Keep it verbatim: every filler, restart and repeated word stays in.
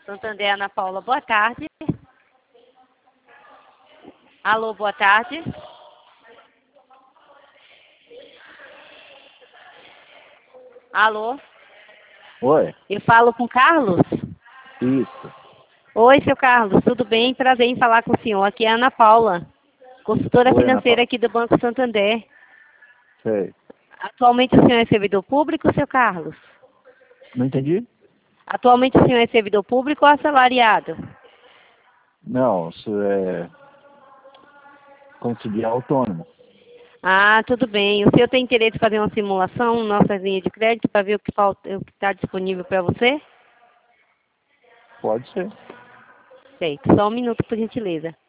Santander, Ana Paula, boa tarde. Alô, boa tarde. Alô? Oi. Eu falo com o Carlos? Isso. Oi, seu Carlos, tudo bem? Prazer em falar com o senhor. Aqui é a Ana Paula, consultora Oi, Ana financeira Paula. aqui do Banco Santander. Sei. Atualmente o senhor é servidor público, seu Carlos? Não entendi? Atualmente o senhor é servidor público ou assalariado? Não, isso é conseguir autônomo. Ah, tudo bem. O senhor tem interesse em fazer uma simulação na nossa linha de crédito para ver o que falta, o que está disponível para você? Pode ser. Feito. Só um minuto, por gentileza.